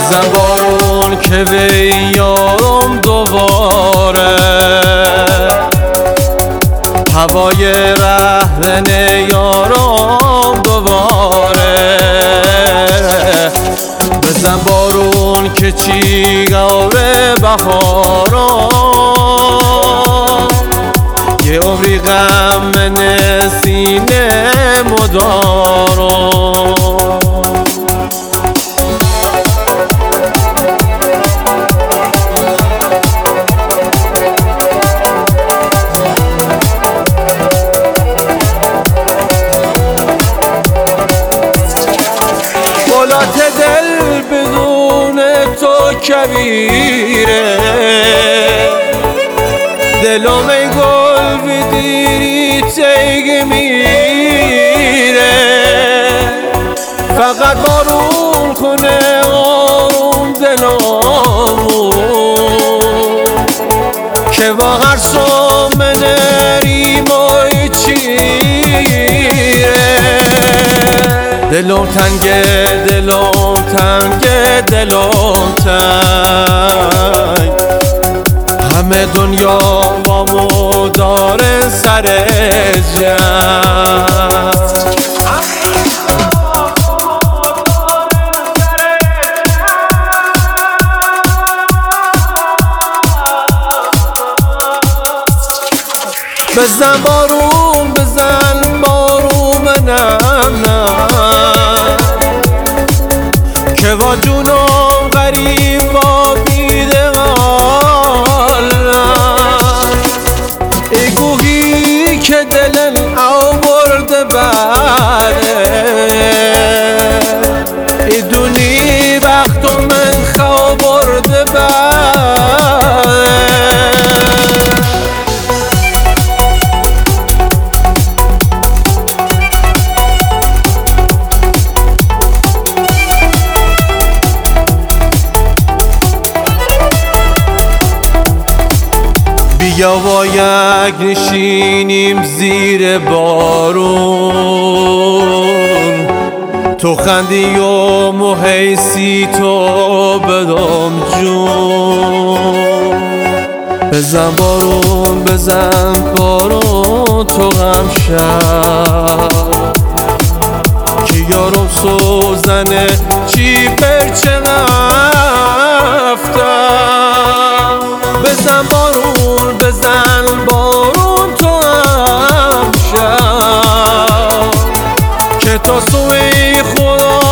بزن بارون که بیارم دوباره هوای رهزن یارم دوباره. بزن بارون که چیگاره بهارم یه عمری غم من سینه مدارم. بالات دل بدون تو کبیره دلم ای گل بدیری تیگ میره. فقط بارون کنه آروم دلمو که واقعا سومنه ریمای چیره. دلم تنگه دلم تنگه دلم تنگ همه دنیا وامو داره سر جنگ. بزن بارون بزن بارون منم نه که با جونم غریب با بیدقالم ای گوهی که دلم آورده بره ای دونی وقت من خوابرده بره. بیا با یک نشینیم زیر بارون تو خندی و محیسی تو بدم جون. بزن بارون بزن بارون تو غم شد که یارم سوزنه چی پرچه نفتم. بزن بارون بزن بارون تو هم شد که تا سوی خدا